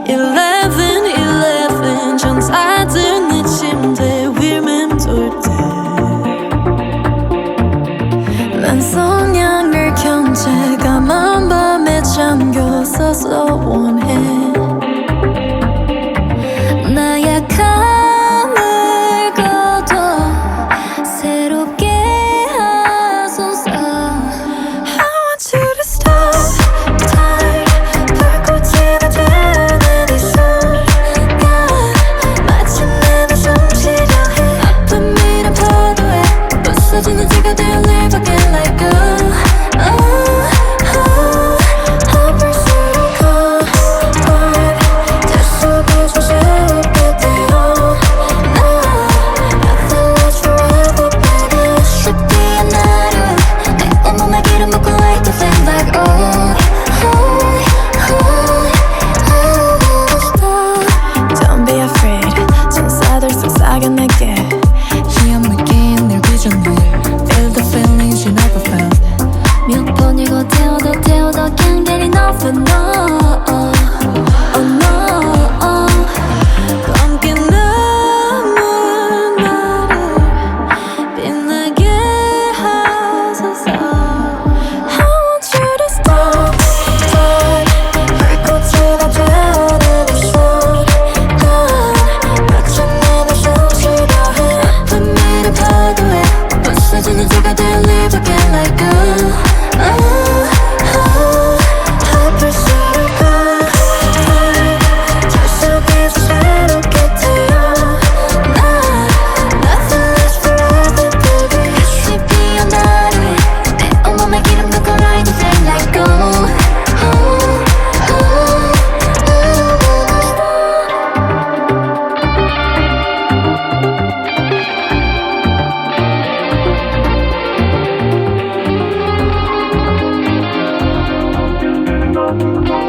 11 전사들 내 침대 위 맴돌 때 난 성냥을 켠 채 까만 밤에 잠겨서서 원해 나약함을 걷어 새롭게 하소서 I want you to stop time 불꽃이 다 되는 이 순간 마치 내가 숨쉬려 해 아픈 미련 파도에 부서지는 지가 되어 live again like a 내게 희한 느낌 늘 빚었네 Feel the feelings you never felt 몇 번이고 태워도 can't get enough of no Oh no 검게 남은 나를 빛나게 하소서 I want you to stop time 불꽃이 다 되는 이 순간 마치 내가 파도에 부서지는 지가 되어 live again like a 아플수록 계속해서 새롭게 태어나 Nothing lasts forever baby 다시 피어 나를 내 온몸에 기름 붓고 light the flame like go Oh,